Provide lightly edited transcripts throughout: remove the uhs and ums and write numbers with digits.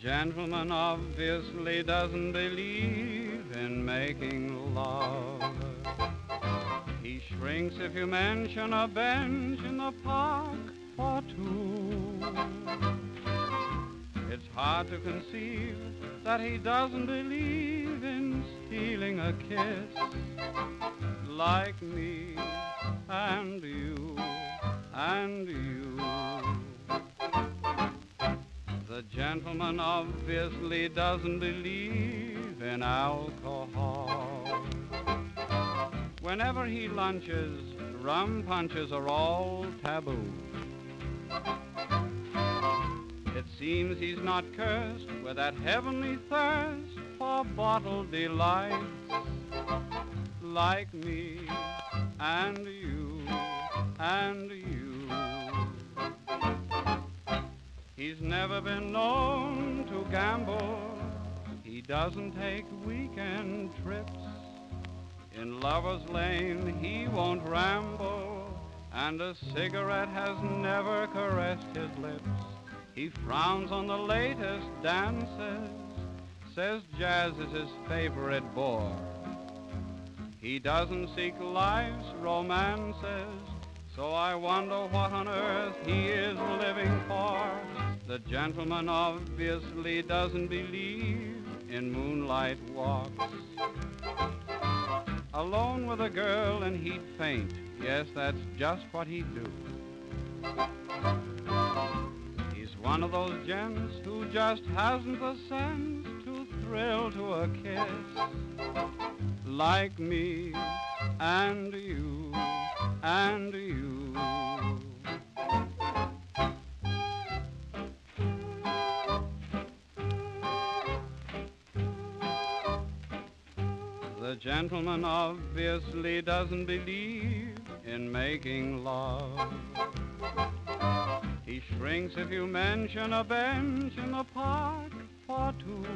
gentleman obviously doesn't believe in making love. He shrinks if you mention a bench in the park for two. It's hard to conceive that he doesn't believe in stealing a kiss like me and you and you. The gentleman obviously doesn't believe in alcohol. Whenever he lunches, rum punches are all taboo. It seems he's not cursed with that heavenly thirst for bottled delights like me and you and you. He's never been known to gamble. He doesn't take weekend trips. In Lover's Lane he won't ramble, and a cigarette has never caressed his lips. He frowns on the latest dances, says jazz is his favorite bore. He doesn't seek life's romances, so I wonder what on earth he is living for. The gentleman obviously doesn't believe in moonlight walks. Alone with a girl and he'd faint, yes, that's just what he'd do. He's one of those gents who just hasn't the sense to thrill to a kiss like me and you and you. The gentleman obviously doesn't believe in making love. He shrinks if you mention a bench in the park for two.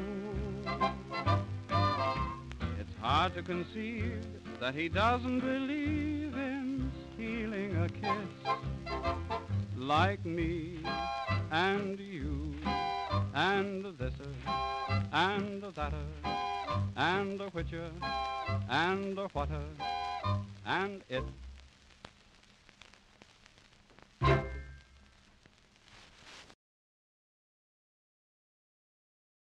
It's hard to conceive that he doesn't believe in stealing a kiss like me and you and this'er and that'er and the whicher and the whatter and it.